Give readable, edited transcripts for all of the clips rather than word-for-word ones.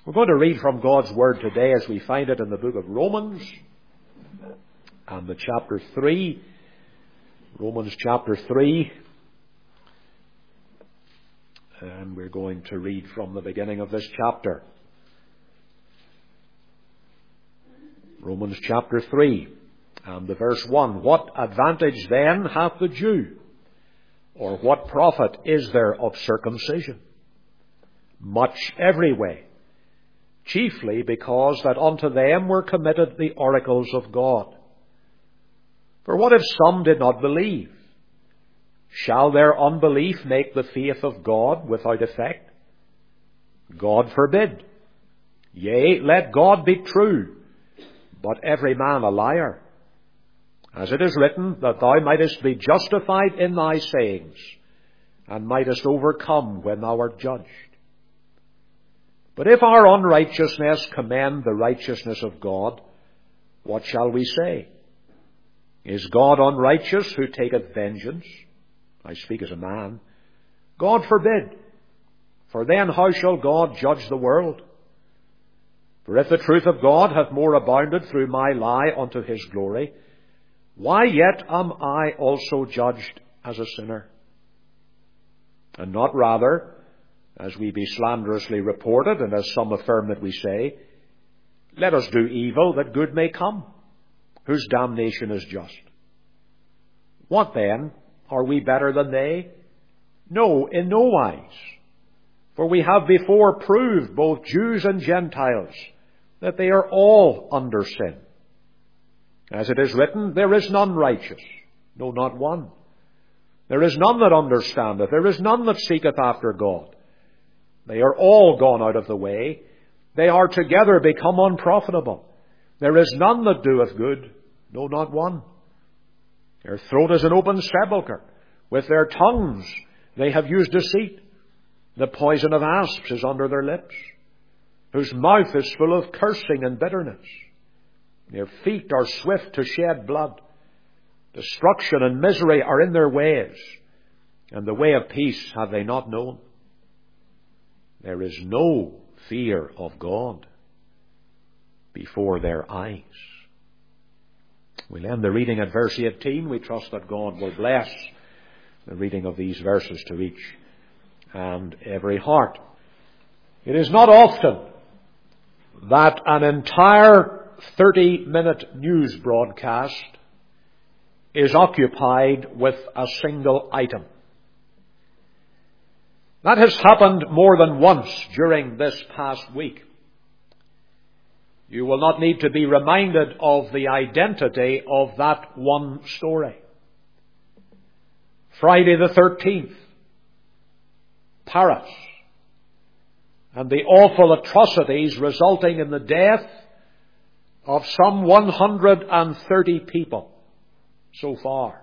We're going to read from God's Word today as we find it in the book of Romans and the chapter 3. Romans chapter 3. And we're going to read from the beginning of this chapter. Romans chapter 3 and the verse 1. What advantage then hath the Jew? Or what profit is there of circumcision? Much every way. Chiefly because that unto them were committed the oracles of God. For what if some did not believe? Shall their unbelief make the faith of God without effect? God forbid. Yea, let God be true, but every man a liar. As it is written, that thou mightest be justified in thy sayings, and mightest overcome when thou art judged. But if our unrighteousness commend the righteousness of God, what shall we say? Is God unrighteous who taketh vengeance? I speak as a man. God forbid. For then how shall God judge the world? For if the truth of God hath more abounded through my lie unto his glory, why yet am I also judged as a sinner? And not rather, as we be slanderously reported, and as some affirm that we say, let us do evil that good may come, whose damnation is just. What then? Are we better than they? No, in no wise. For we have before proved, both Jews and Gentiles, that they are all under sin. As it is written, there is none righteous, no, not one. There is none that understandeth, there is none that seeketh after God. They are all gone out of the way. They are together become unprofitable. There is none that doeth good, no, not one. Their throat is an open sepulchre. With their tongues they have used deceit. The poison of asps is under their lips, whose mouth is full of cursing and bitterness. Their feet are swift to shed blood. Destruction and misery are in their ways, and the way of peace have they not known. There is no fear of God before their eyes. We'll end the reading at verse 18. We trust that God will bless the reading of these verses to each and every heart. It is not often that an entire 30-minute news broadcast is occupied with a single item. That has happened more than once during this past week. You will not need to be reminded of the identity of that one story. Friday the 13th, Paris, and the awful atrocities resulting in the death of some 130 people so far.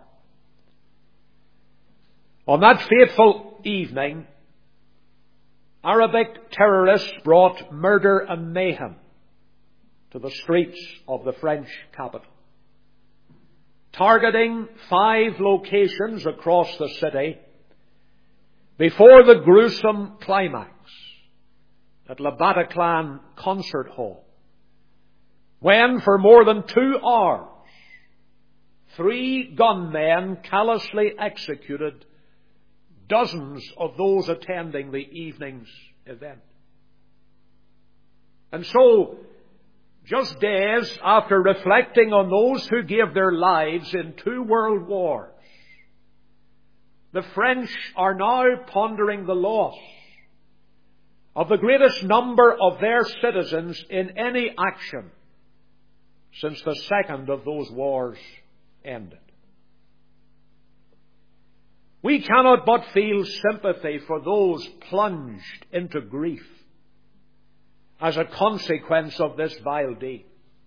On that fateful evening, Arabic terrorists brought murder and mayhem to the streets of the French capital, targeting 5 locations across the city before the gruesome climax at Le Bataclan Concert Hall, when for more than 2 hours 3 gunmen callously executed dozens of those attending the evening's event. And so, just days after reflecting on those who gave their lives in 2 world wars, the French are now pondering the loss of the greatest number of their citizens in any action since the second of those wars ended. We cannot but feel sympathy for those plunged into grief as a consequence of this vile deed.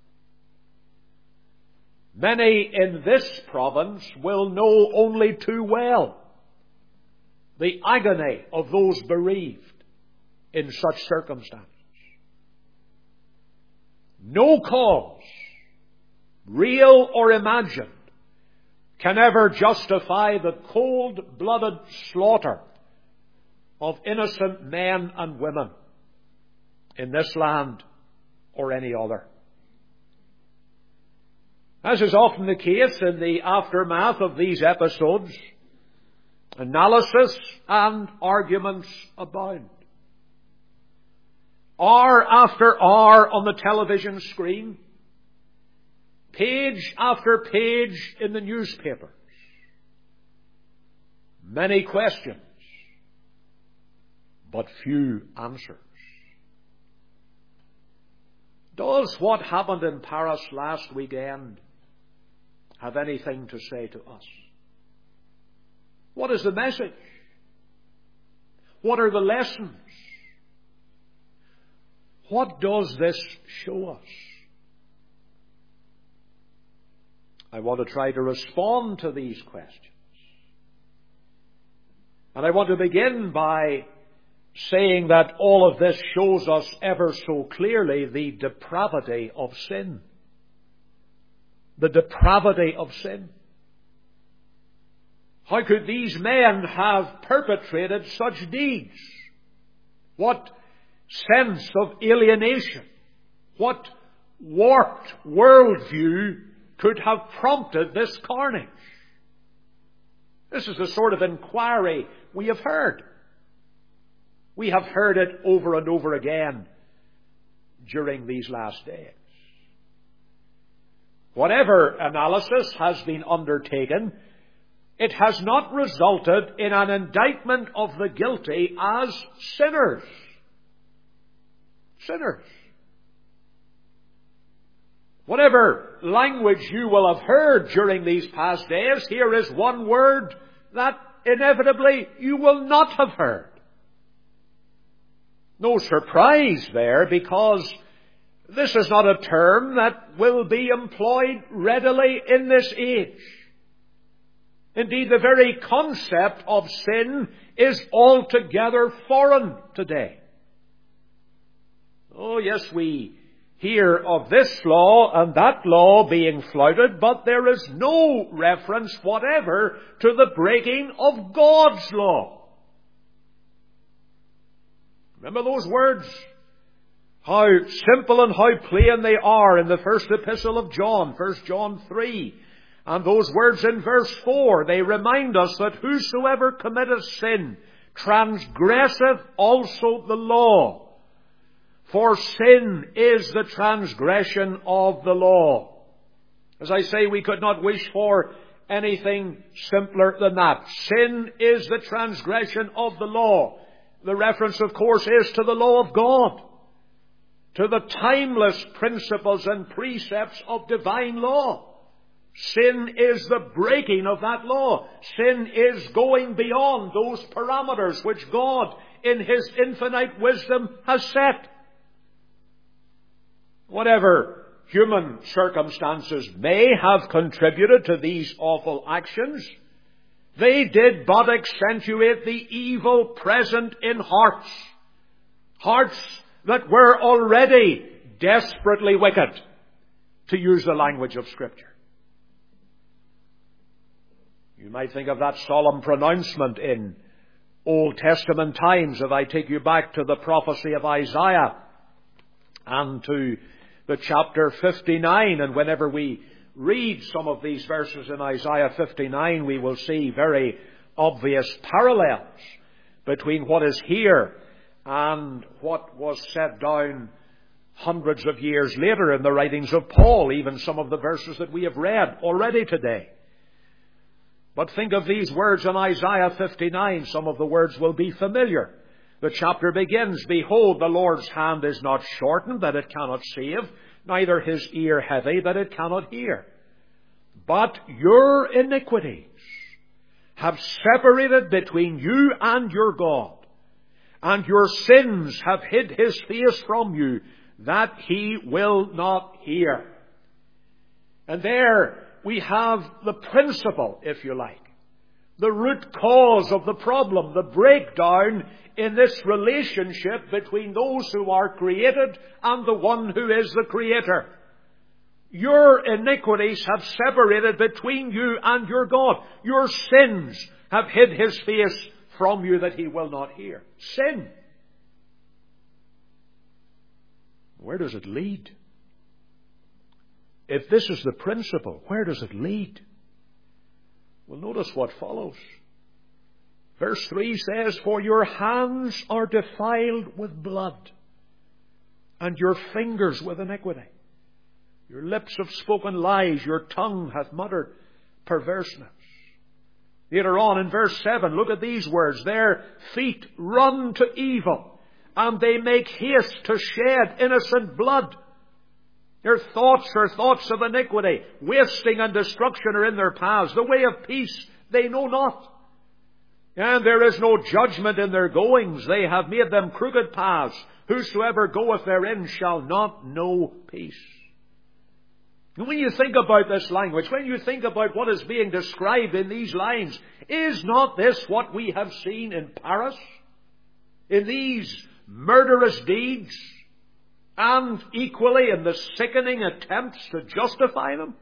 Many in this province will know only too well the agony of those bereaved in such circumstances. No cause, real or imagined, can ever justify the cold-blooded slaughter of innocent men and women in this land or any other. As is often the case in the aftermath of these episodes, analysis and arguments abound. Hour after hour on the television screen, page after page in the newspapers. Many questions, but few answers. Does what happened in Paris last weekend have anything to say to us? What is the message? What are the lessons? What does this show us? I want to try to respond to these questions. And I want to begin by saying that all of this shows us ever so clearly the depravity of sin. The depravity of sin. How could these men have perpetrated such deeds? What sense of alienation, what warped worldview could have prompted this carnage? This is the sort of inquiry we have heard. We have heard it over and over again during these last days. Whatever analysis has been undertaken, it has not resulted in an indictment of the guilty as sinners. Sinners. Whatever language you will have heard during these past days, here is one word that inevitably you will not have heard. No surprise there, because this is not a term that will be employed readily in this age. Indeed, the very concept of sin is altogether foreign today. Oh yes, we hear of this law and that law being flouted, but there is no reference whatever to the breaking of God's law. Remember those words? How simple and how plain they are in the first epistle of John, 1 John 3. And those words in verse 4, they remind us that whosoever committeth sin transgresseth also the law. For sin is the transgression of the law. As I say, we could not wish for anything simpler than that. Sin is the transgression of the law. The reference, of course, is to the law of God, to the timeless principles and precepts of divine law. Sin is the breaking of that law. Sin is going beyond those parameters which God, in His infinite wisdom, has set. Whatever human circumstances may have contributed to these awful actions, they did but accentuate the evil present in hearts. Hearts that were already desperately wicked, to use the language of Scripture. You might think of that solemn pronouncement in Old Testament times, if I take you back to the prophecy of Isaiah and to the chapter 59, and whenever we read some of these verses in Isaiah 59, we will see very obvious parallels between what is here and what was set down hundreds of years later in the writings of Paul, even some of the verses that we have read already today. But think of these words in Isaiah 59. Some of the words will be familiar. The chapter begins, Behold, the Lord's hand is not shortened, that it cannot save, neither His ear heavy, that it cannot hear. But your iniquities have separated between you and your God, and your sins have hid His face from you, that He will not hear. And there we have the principle, if you like, the root cause of the problem, the breakdown in this relationship between those who are created and the one who is the Creator. Your iniquities have separated between you and your God. Your sins have hid His face from you, that He will not hear. Sin. Where does it lead? If this is the principle, where does it lead? Well, notice what follows. Verse 3 says, "For your hands are defiled with blood, and your fingers with iniquity. Your lips have spoken lies, your tongue hath muttered perverseness." Later on in verse 7, look at these words. "Their feet run to evil, and they make haste to shed innocent blood." Their thoughts are thoughts of iniquity. Wasting and destruction are in their paths. The way of peace they know not. And there is no judgment in their goings. They have made them crooked paths. Whosoever goeth therein shall not know peace. And when you think about this language, when you think about what is being described in these lines, is not this what we have seen in Paris? In these murderous deeds? And equally in the sickening attempts to justify them?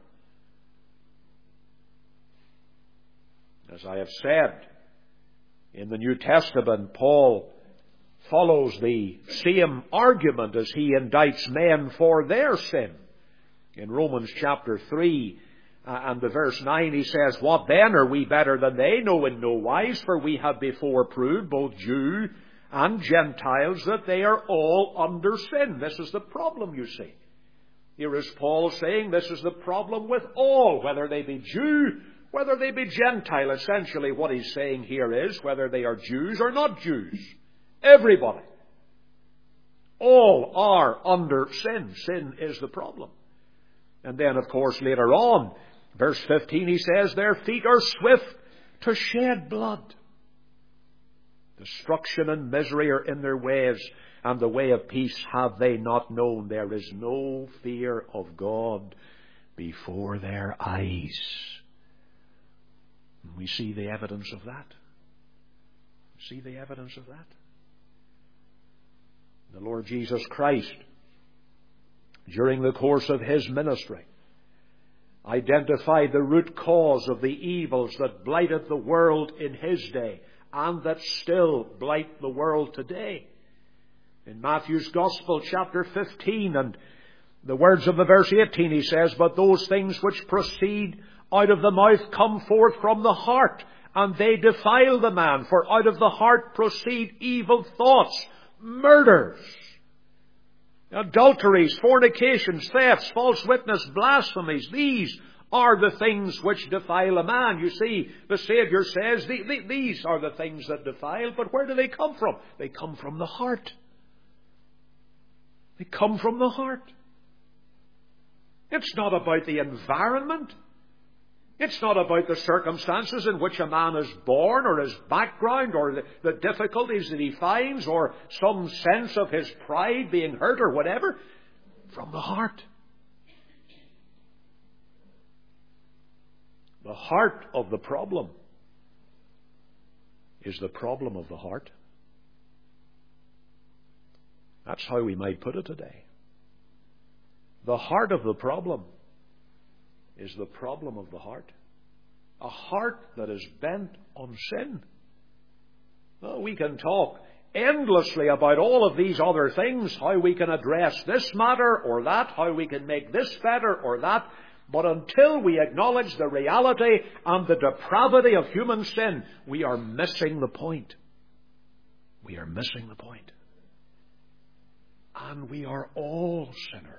As I have said, in the New Testament, Paul follows the same argument as he indicts men for their sin. In Romans chapter 3 and the verse 9, he says, "What then? Are we better than they? No, in no wise, for we have before proved, both Jew and Gentiles, that they are all under sin." This is the problem, you see. Here is Paul saying this is the problem with all, whether they be Jew, whether they be Gentile. Essentially what he's saying here is whether they are Jews or not Jews. Everybody. All are under sin. Sin is the problem. And then, of course, later on, verse 15, he says, "Their feet are swift to shed blood. Destruction and misery are in their ways, and the way of peace have they not known." There is no fear of God before their eyes. We see the evidence of that. See the evidence of that. The Lord Jesus Christ, during the course of his ministry, identified the root cause of the evils that blighted the world in his day and that still blight the world today. In Matthew's Gospel, chapter 15, and the words of the verse 18, he says, "But those things which proceed out of the mouth come forth from the heart, and they defile the man. For out of the heart proceed evil thoughts, murders, adulteries, fornications, thefts, false witness, blasphemies. These are the things which defile a man." You see, the Saviour says these are the things that defile, but where do they come from? They come from the heart. They come from the heart. It's not about the environment. It's not about the circumstances in which a man is born, or his background, or the difficulties that he finds, or some sense of his pride being hurt, or whatever. From the heart. The heart of the problem is the problem of the heart. That's how we might put it today. The heart of the problem is the problem of the heart. A heart that is bent on sin. Well, we can talk endlessly about all of these other things, how we can address this matter or that, how we can make this better or that, but until we acknowledge the reality and the depravity of human sin, we are missing the point. We are missing the point. And we are all sinners.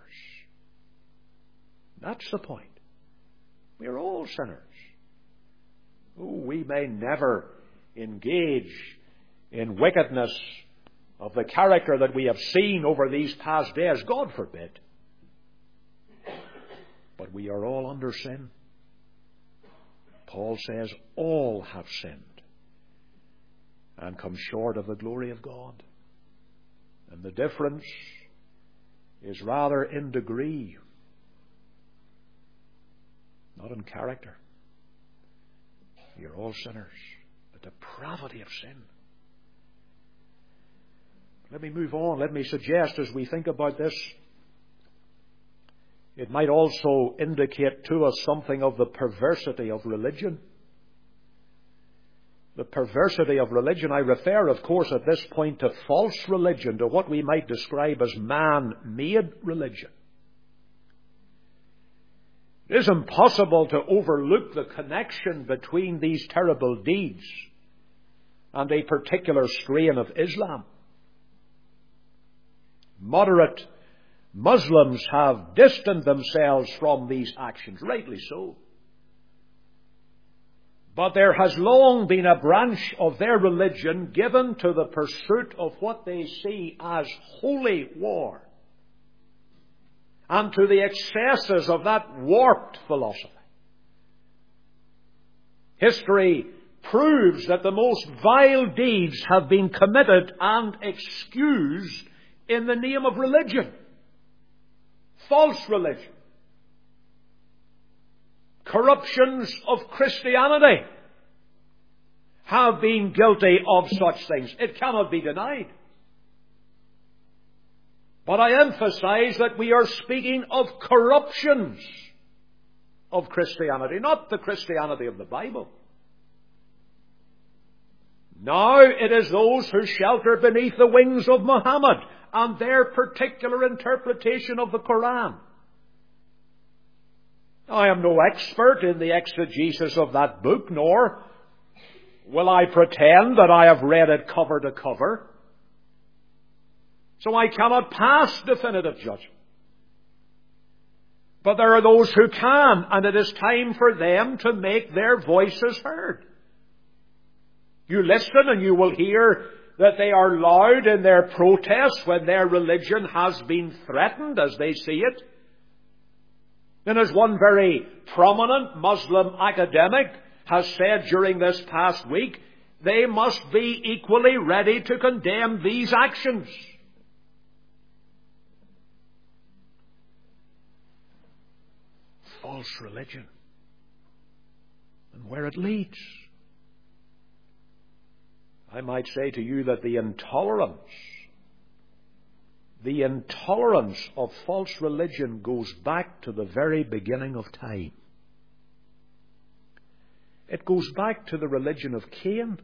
That's the point. We are all sinners. Oh, we may never engage in wickedness of the character that we have seen over these past days. God forbid. But we are all under sin. Paul says all have sinned and come short of the glory of God. And the difference is rather in degree, not in character. You're all sinners. The depravity of sin. Let me move on. Let me suggest, as we think about this, it might also indicate to us something of the perversity of religion. the perversity of religion. I refer, of course, at this point to false religion, to what we might describe as man-made religion. It is impossible to overlook the connection between these terrible deeds and a particular strain of Islam. Moderate Muslims have distanced themselves from these actions, rightly so. But there has long been a branch of their religion given to the pursuit of what they see as holy war, and to the excesses of that warped philosophy. History proves that the most vile deeds have been committed and excused in the name of religion. False religion. Corruptions of Christianity have been guilty of such things. It cannot be denied. But I emphasize that we are speaking of corruptions of Christianity, not the Christianity of the Bible. Now it is those who shelter beneath the wings of Muhammad and their particular interpretation of the Quran. I am no expert in the exegesis of that book, nor will I pretend that I have read it cover to cover. So I cannot pass definitive judgment. But there are those who can, and it is time for them to make their voices heard. You listen and you will hear that they are loud in their protests when their religion has been threatened as they see it. And as one very prominent Muslim academic has said during this past week, they must be equally ready to condemn these actions. False religion, and where it leads. I might say to you that the intolerance of false religion goes back to the very beginning of time. It goes back to the religion of Cain.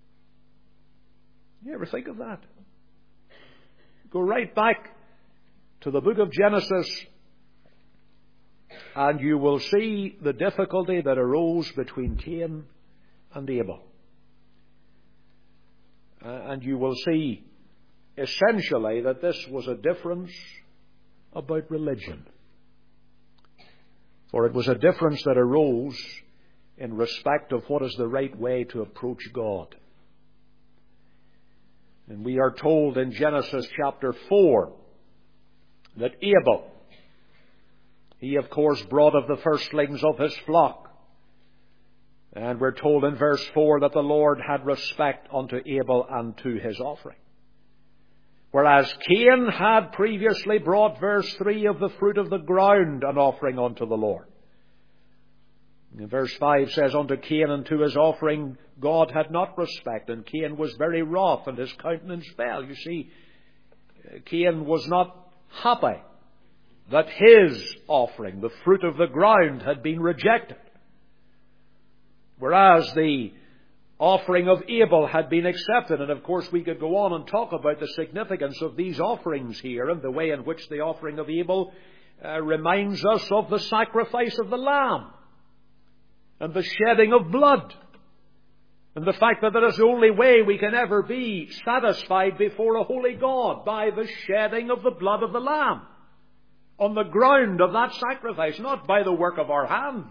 You ever think of that? Go right back to the book of Genesis, and you will see the difficulty that arose between Cain and Abel. And you will see essentially that this was a difference about religion. For it was a difference that arose in respect of what is the right way to approach God. And we are told in Genesis chapter 4 that Abel, he of course brought of the firstlings of his flock. And we're told in verse 4 that the Lord had respect unto Abel and to his offering. Whereas Cain had previously brought, verse 3, of the fruit of the ground an offering unto the Lord. And verse 5 says, unto Cain and to his offering God had not respect, and Cain was very wroth, and his countenance fell. You see, Cain was not happy that his offering, the fruit of the ground, had been rejected, whereas the offering of Abel had been accepted. And of course we could go on and talk about the significance of these offerings here, and the way in which the offering of Abel reminds us of the sacrifice of the lamb and the shedding of blood, and the fact that that is the only way we can ever be satisfied before a holy God, by the shedding of the blood of the lamb on the ground of that sacrifice, not by the work of our hands,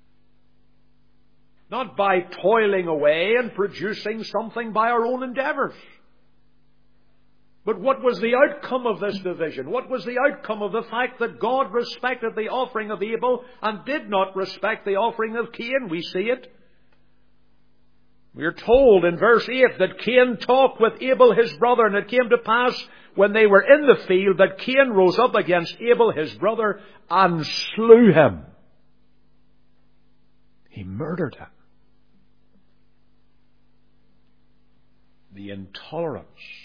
not by toiling away and producing something by our own endeavours. But what was the outcome of this division? What was the outcome of the fact that God respected the offering of Abel and did not respect the offering of Cain? We see it. We are told in verse 8 that Cain talked with Abel his brother, and it came to pass when they were in the field that Cain rose up against Abel his brother and slew him. He murdered him. The intolerance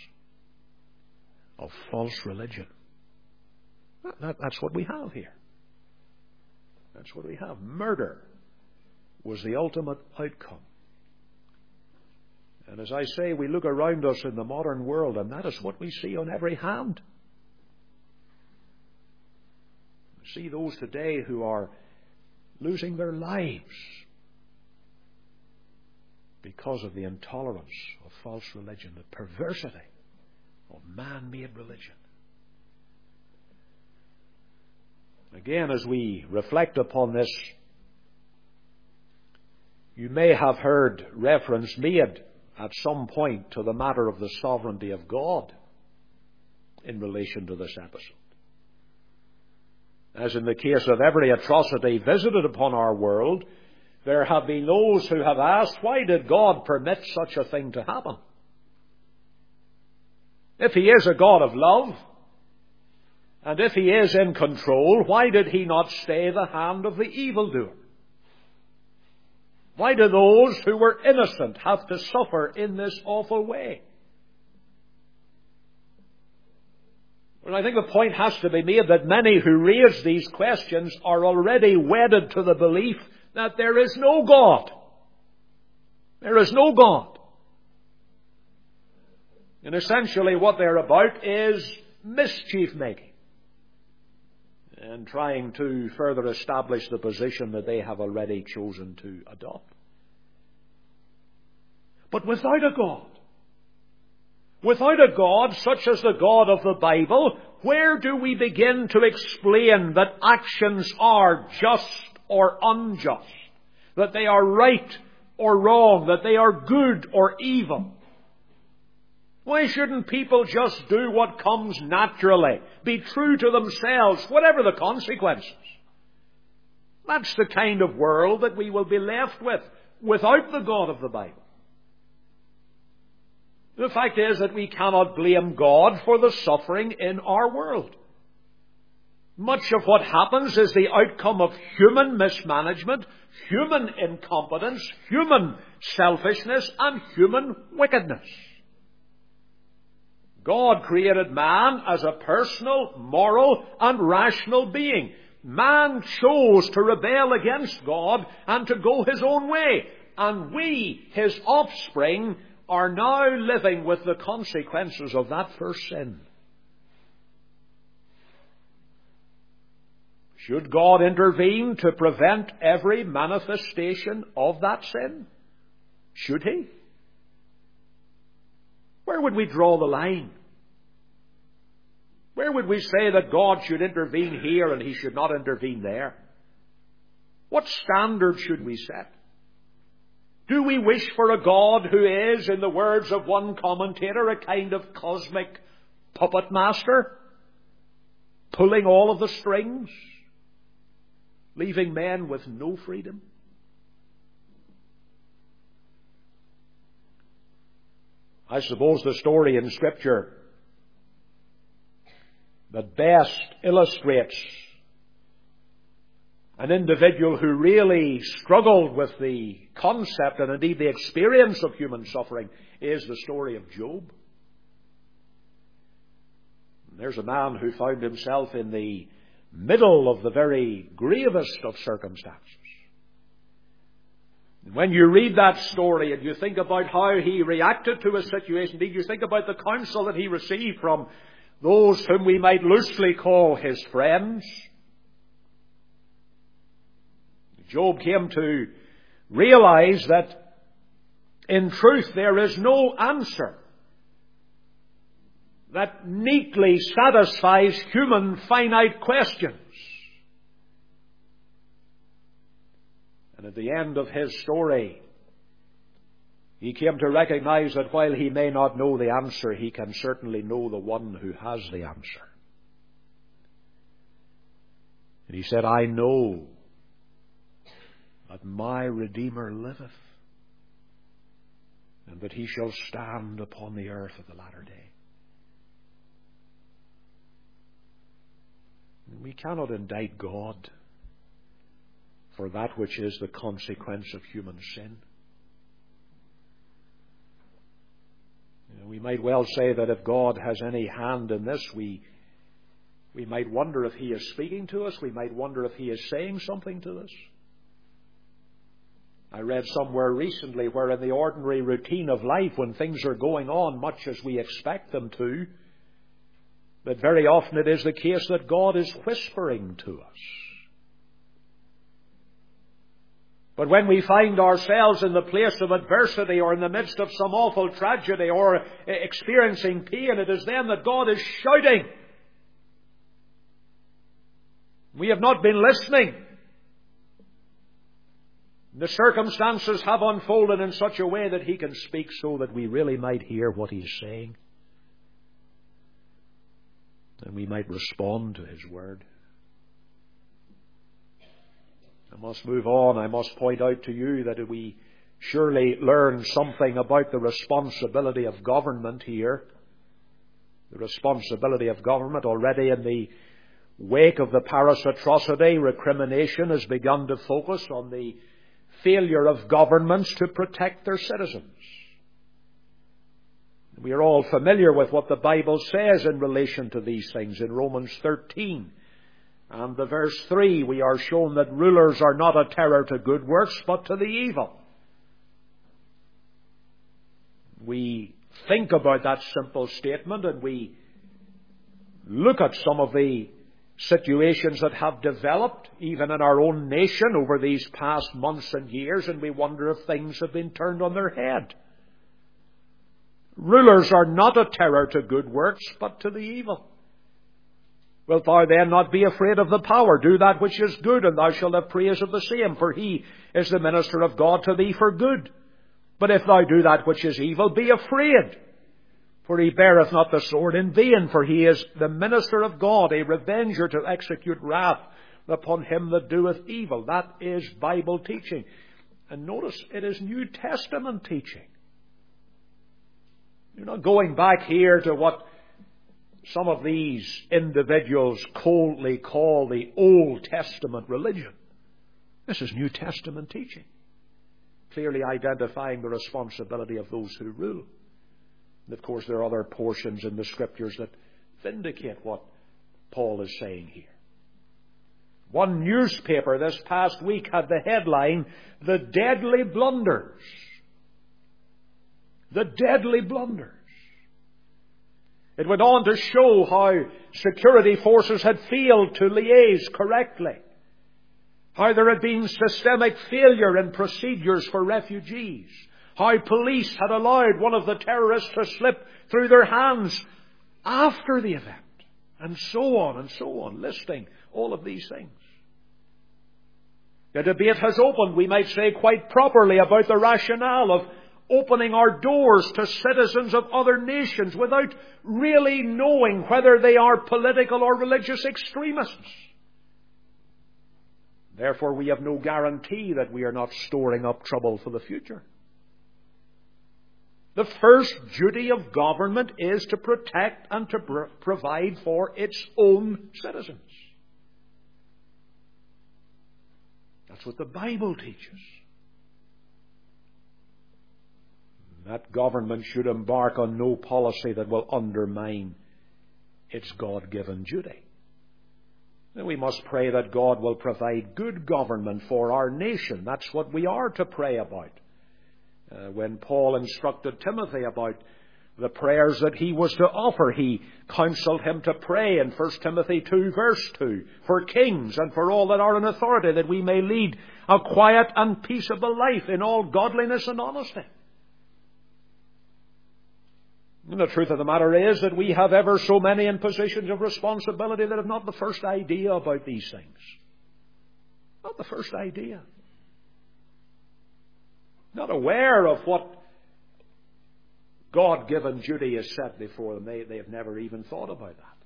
of false religion. That's what we have here. That's what we have. Murder was the ultimate outcome. And as I say, we look around us in the modern world, and that is what we see on every hand. We see those today who are losing their lives because of the intolerance of false religion, the perversity of man-made religion. Again, as we reflect upon this, you may have heard reference made at some point to the matter of the sovereignty of God in relation to this episode. As in the case of every atrocity visited upon our world, there have been those who have asked, why did God permit such a thing to happen? If He is a God of love, and if He is in control, why did He not stay the hand of the evildoer? Why do those who were innocent have to suffer in this awful way? Well, I think the point has to be made that many who raise these questions are already wedded to the belief that there is no God. There is no God. And essentially what they're about is mischief making and trying to further establish the position that they have already chosen to adopt. But without a God such as the God of the Bible, where do we begin to explain that actions are just or unjust, that they are right or wrong, that they are good or evil? Why shouldn't people just do what comes naturally, be true to themselves, whatever the consequences? That's the kind of world that we will be left with without the God of the Bible. The fact is that we cannot blame God for the suffering in our world. Much of what happens is the outcome of human mismanagement, human incompetence, human selfishness, and human wickedness. God created man as a personal, moral, and rational being. Man chose to rebel against God and to go his own way. And we, his offspring, are now living with the consequences of that first sin. Should God intervene to prevent every manifestation of that sin? Should He? Where would we draw the line? Where would we say that God should intervene here and He should not intervene there? What standard should we set? Do we wish for a God who is, in the words of one commentator, a kind of cosmic puppet master, pulling all of the strings, leaving men with no freedom? I suppose the story in Scripture that best illustrates an individual who really struggled with the concept and indeed the experience of human suffering is the story of Job. There's a man who found himself in the middle of the very gravest of circumstances. When you read that story and you think about how he reacted to a situation, indeed you think about the counsel that he received from those whom we might loosely call his friends, Job came to realize that in truth there is no answer that neatly satisfies human finite questions. And at the end of his story, he came to recognize that while he may not know the answer, he can certainly know the one who has the answer. And he said, I know that my Redeemer liveth, and that He shall stand upon the earth at the latter day. We cannot indict God for that which is the consequence of human sin. We might well say that if God has any hand in this, we might wonder if He is speaking to us. We might wonder if He is saying something to us. I read somewhere recently where in the ordinary routine of life, when things are going on much as we expect them to, that very often it is the case that God is whispering to us. But when we find ourselves in the place of adversity or in the midst of some awful tragedy or experiencing pain, it is then that God is shouting. We have not been listening. The circumstances have unfolded in such a way that He can speak so that we really might hear what He's saying. And we might respond to His word. I must move on. I must point out to you that we surely learn something about the responsibility of government here. The responsibility of government. Already in the wake of the Paris atrocity, recrimination has begun to focus on the failure of governments to protect their citizens. We are all familiar with what the Bible says in relation to these things. In Romans 13 and the verse 3, we are shown that rulers are not a terror to good works, but to the evil. We think about that simple statement and we look at some of the situations that have developed even in our own nation over these past months and years, and we wonder if things have been turned on their head. Rulers are not a terror to good works, but to the evil. Wilt thou then not be afraid of the power? Do that which is good, and thou shalt have praise of the same, for He is the minister of God to thee for good. But if thou do that which is evil, be afraid. For He beareth not the sword in vain, for He is the minister of God, a revenger to execute wrath upon him that doeth evil. That is Bible teaching. And notice, it is New Testament teaching. You're not going back here to what some of these individuals coldly call the Old Testament religion. This is New Testament teaching, clearly identifying the responsibility of those who rule. And of course, there are other portions in the Scriptures that vindicate what Paul is saying here. One newspaper this past week had the headline, "The Deadly Blunders." The deadly blunders. It went on to show how security forces had failed to liaise correctly. How there had been systemic failure in procedures for refugees. How police had allowed one of the terrorists to slip through their hands after the event. And so on, listing all of these things. The debate has opened, we might say quite properly, about the rationale of opening our doors to citizens of other nations without really knowing whether they are political or religious extremists. Therefore, we have no guarantee that we are not storing up trouble for the future. The first duty of government is to protect and to provide for its own citizens. That's what the Bible teaches. That government should embark on no policy that will undermine its God-given duty. And we must pray that God will provide good government for our nation. That's what we are to pray about. When Paul instructed Timothy about the prayers that he was to offer, he counseled him to pray in 1 Timothy 2 verse 2 for kings and for all that are in authority, that we may lead a quiet and peaceable life in all godliness and honesty. And the truth of the matter is that we have ever so many in positions of responsibility that have not the first idea about these things. Not the first idea. Not aware of what God-given duty is set before them. They have never even thought about that.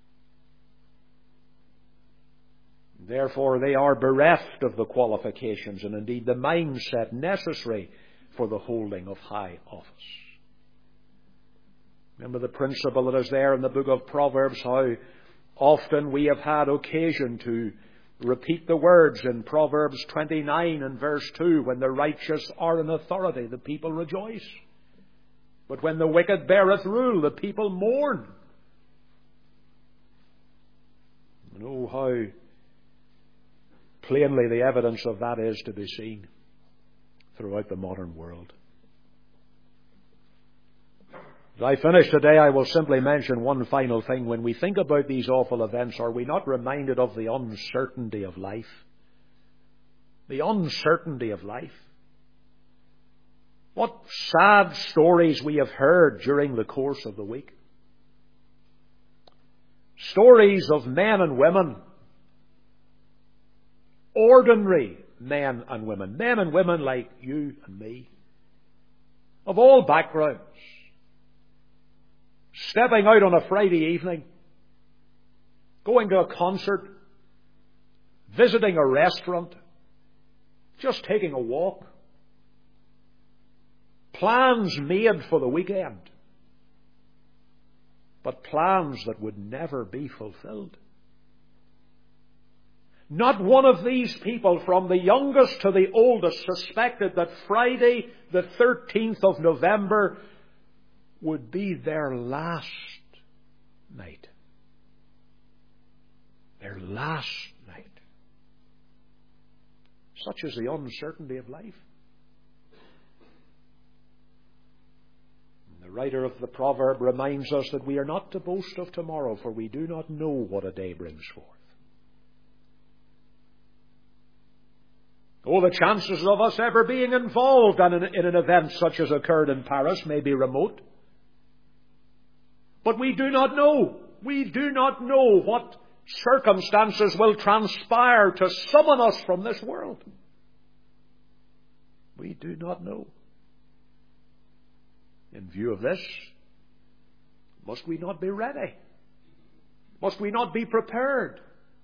Therefore, they are bereft of the qualifications and indeed the mindset necessary for the holding of high office. Remember the principle that is there in the book of Proverbs, how often we have had occasion to repeat the words in Proverbs 29 and verse 2, when the righteous are in authority, the people rejoice. But when the wicked beareth rule, the people mourn. And oh, how plainly the evidence of that is to be seen. throughout the modern world. As I finish today, I will simply mention one final thing. When we think about these awful events, are we not reminded of the uncertainty of life? The uncertainty of life. What sad stories we have heard during the course of the week. Stories of men and women, ordinary men and women like you and me, of all backgrounds, stepping out on a Friday evening, going to a concert, visiting a restaurant, just taking a walk, plans made for the weekend, but plans that would never be fulfilled. Not one of these people, from the youngest to the oldest, suspected that Friday, the 13th of November, would be their last night. Their last night. Such is the uncertainty of life. The writer of the proverb reminds us that we are not to boast of tomorrow, for we do not know what a day brings forth. Oh, the chances of us ever being involved in an event such as occurred in Paris may be remote. But we do not know. We do not know what circumstances will transpire to summon us from this world. We do not know. In view of this, must we not be ready? Must we not be prepared?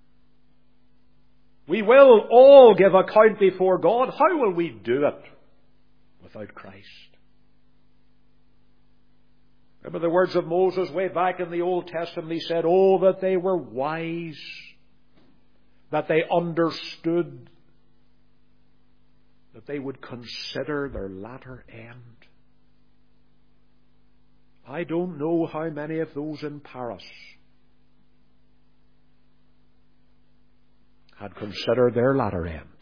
We will all give account before God. How will we do it without Christ? Remember the words of Moses way back in the Old Testament. He said, "Oh, that they were wise, that they understood, that they would consider their latter end." I don't know how many of those in Paris had considered their latter end.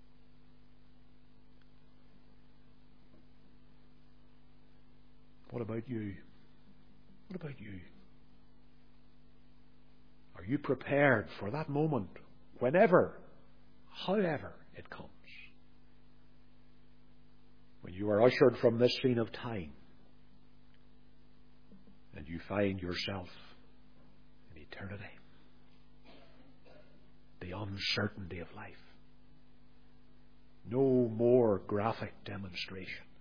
What about you? What about you? Are you prepared for that moment, whenever, however it comes, when you are ushered from this scene of time and you find yourself in eternity? The uncertainty of life. No more graphic demonstration.